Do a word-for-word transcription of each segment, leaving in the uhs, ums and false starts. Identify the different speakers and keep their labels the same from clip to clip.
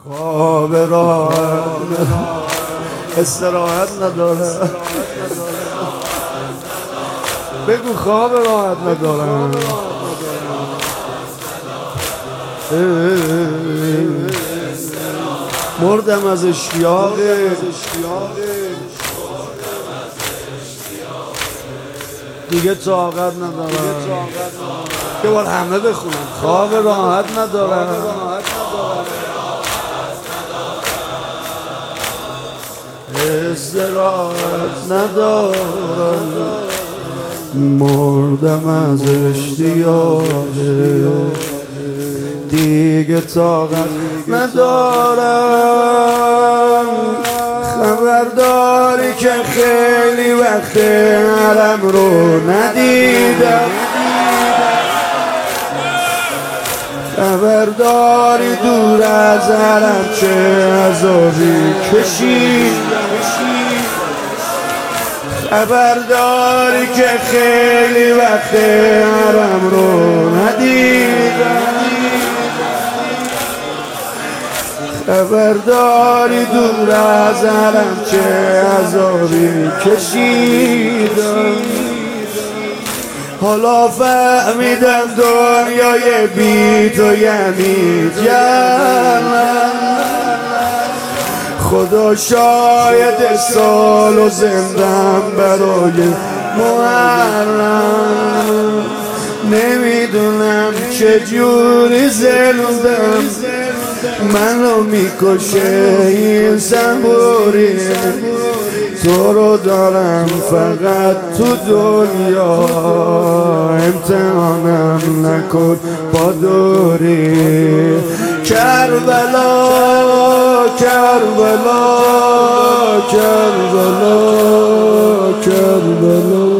Speaker 1: خواب راحت استراحت نداره. بگو خواب راحت ندارم. مردم از اشتیاق دیگه طاقت ندارم. یه بار همه بخونم. خواب راحت ندارم. استراحت ندارم. مردم از اشتیاق دیگه طاقت ندارم. خبرداری که خیلی وقت حرم رو ندیدم. خبرداری دور از حرم چه عذابی کشیدم. خبرداری که خیلی وقت حرم رو ندیدم. خبرداری دور از حرم چه عذابی کشیدم. حالا فهمیدم دنیای بی تو یعنی جهنم. خدا شاید سال و زندم برای محرم. نمیدونم چجوری زندم منو میکشه این صبوری. تو رو دارم فقط تو دنیا، امتحانم نکن با دوری. کربلا کربلا کربلا کربلا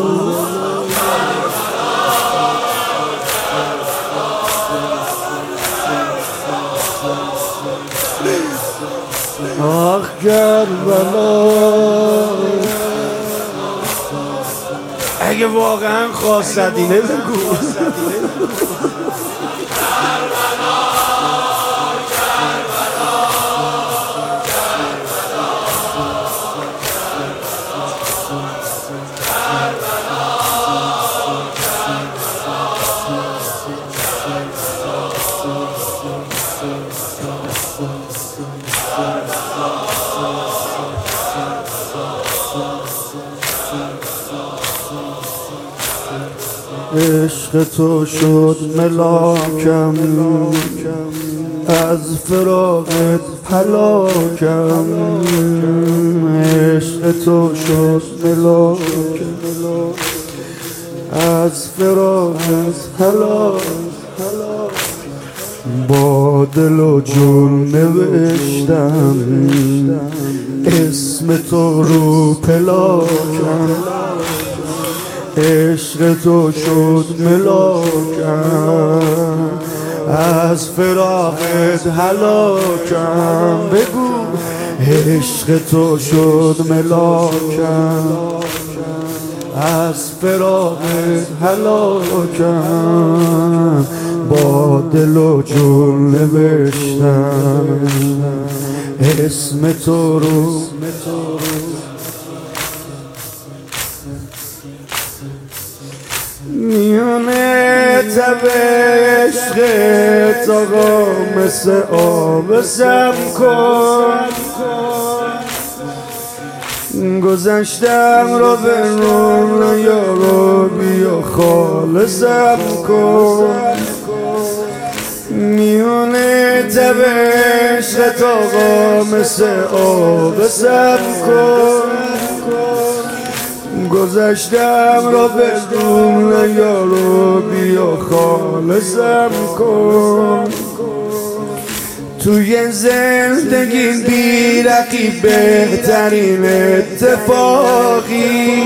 Speaker 1: آخ کربلا. اگه واقعا خواستینه بگو. عشق تو شد ملاکم، از فراقت هلاکم. عشق تو شد ملاکم، از فراقت هلاکم. با دل و جون نوشتم اسم تو رو پلاکم. عشق تو شد ملاکم، از فراقت هلاکم. بگو عشق تو شد ملاکم، از فراقت هلاکم. با دل و جون نوشتم اسم تو رو. میونه تب عشقت آقا مثل آب سم کن. گذشتم رو به رون یارو بیا خالصم کن. میونه تب عشقت آقا مثل آب سم کن. گذشتم را بدون یارو بیا خالصم کن. توی زندگی بی رقیب بهترین اتفاقی.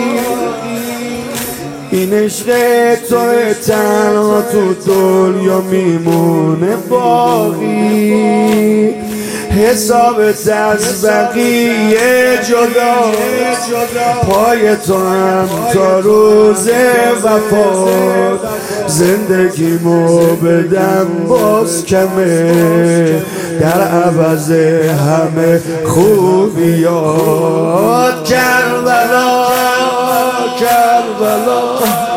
Speaker 1: این عشق تو تنها تو دنیا میمونه باقی. حسابت از بقیه جدا، پای تو هم تا روز وفات. زندگیمو بدم باز کمه، در عوض همه خوبیات. کربلا کربلا